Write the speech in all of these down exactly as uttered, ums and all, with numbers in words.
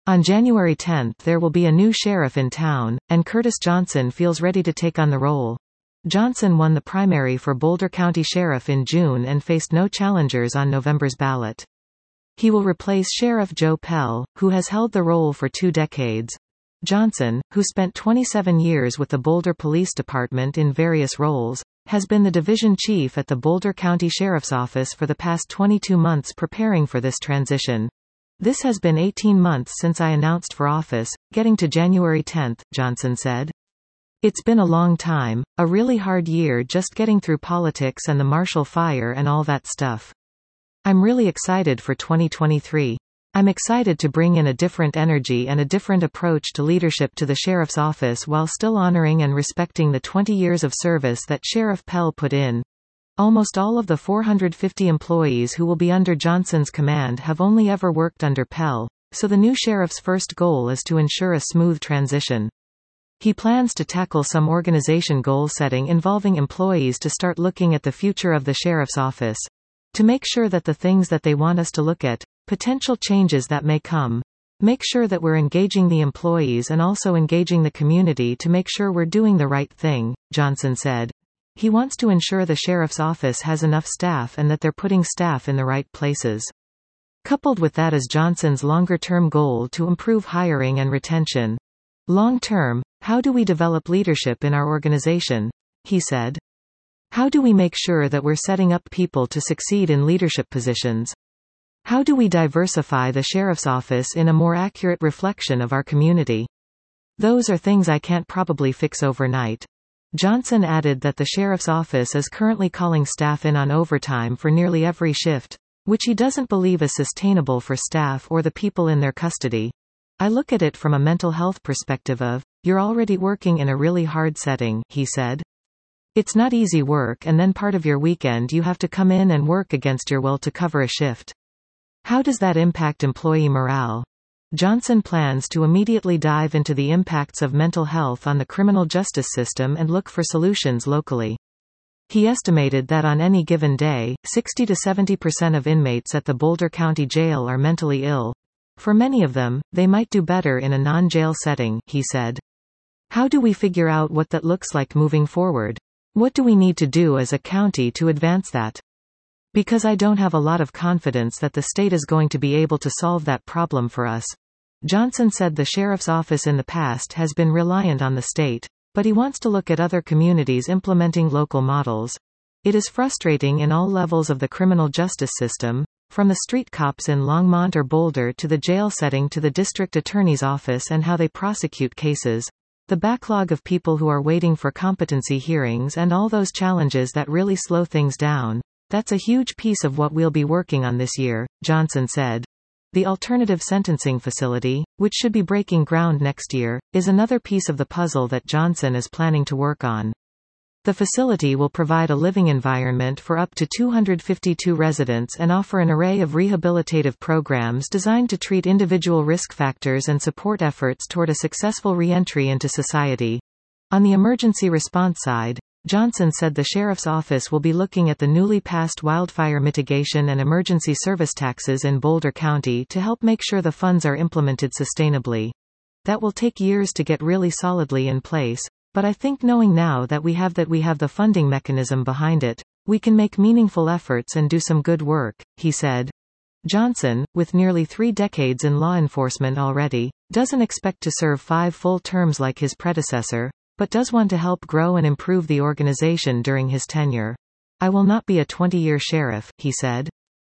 On January tenth there will be a new sheriff in town, and Curtis Johnson feels ready to take on the role. Johnson won the primary for Boulder County Sheriff in June and faced no challengers on November's ballot. He will replace Sheriff Joe Pell, who has held the role for two decades. Johnson, who spent twenty-seven years with the Boulder Police Department in various roles, has been the division chief at the Boulder County Sheriff's Office for the past twenty-two months preparing for this transition. This has been eighteen months since I announced for office, getting to January tenth, Johnson said. It's been a long time, a really hard year just getting through politics and the Marshall Fire and all that stuff. I'm really excited for twenty twenty-three. I'm excited to bring in a different energy and a different approach to leadership to the sheriff's office while still honoring and respecting the twenty years of service that Sheriff Pell put in. Almost all of the four hundred fifty employees who will be under Johnson's command have only ever worked under Pell, so the new sheriff's first goal is to ensure a smooth transition. He plans to tackle some organization goal setting involving employees to start looking at the future of the sheriff's office. To make sure that the things that they want us to look at, potential changes that may come, make sure that we're engaging the employees and also engaging the community to make sure we're doing the right thing, Johnson said. He wants to ensure the sheriff's office has enough staff and that they're putting staff in the right places. Coupled with that is Johnson's longer-term goal to improve hiring and retention. Long-term, how do we develop leadership in our organization? He said. How do we make sure that we're setting up people to succeed in leadership positions? How do we diversify the sheriff's office in a more accurate reflection of our community? Those are things I can't probably fix overnight. Johnson added that the sheriff's office is currently calling staff in on overtime for nearly every shift, which he doesn't believe is sustainable for staff or the people in their custody. I look at it from a mental health perspective of, you're already working in a really hard setting, he said. It's not easy work and then part of your weekend you have to come in and work against your will to cover a shift. How does that impact employee morale? Johnson plans to immediately dive into the impacts of mental health on the criminal justice system and look for solutions locally. He estimated that on any given day, sixty to seventy percent of inmates at the Boulder County Jail are mentally ill. For many of them, they might do better in a non-jail setting, he said. How do we figure out what that looks like moving forward? What do we need to do as a county to advance that? Because I don't have a lot of confidence that the state is going to be able to solve that problem for us. Johnson said the sheriff's office in the past has been reliant on the state, but he wants to look at other communities implementing local models. It is frustrating in all levels of the criminal justice system, from the street cops in Longmont or Boulder to the jail setting to the district attorney's office and how they prosecute cases, the backlog of people who are waiting for competency hearings and all those challenges that really slow things down. That's a huge piece of what we'll be working on this year, Johnson said. The alternative sentencing facility, which should be breaking ground next year, is another piece of the puzzle that Johnson is planning to work on. The facility will provide a living environment for up to two hundred fifty-two residents and offer an array of rehabilitative programs designed to treat individual risk factors and support efforts toward a successful re-entry into society. On the emergency response side, Johnson said the sheriff's office will be looking at the newly passed wildfire mitigation and emergency service taxes in Boulder County to help make sure the funds are implemented sustainably. That will take years to get really solidly in place, but I think knowing now that we have that we have the funding mechanism behind it, we can make meaningful efforts and do some good work, he said. Johnson, with nearly three decades in law enforcement already, doesn't expect to serve five full terms like his predecessor, but does want to help grow and improve the organization during his tenure. I will not be a twenty-year sheriff, he said.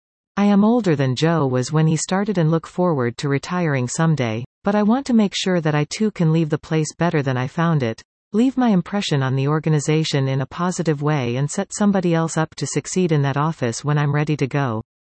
I am older than Joe was when he started and look forward to retiring someday, but I want to make sure that I too can leave the place better than I found it, leave my impression on the organization in a positive way and set somebody else up to succeed in that office when I'm ready to go.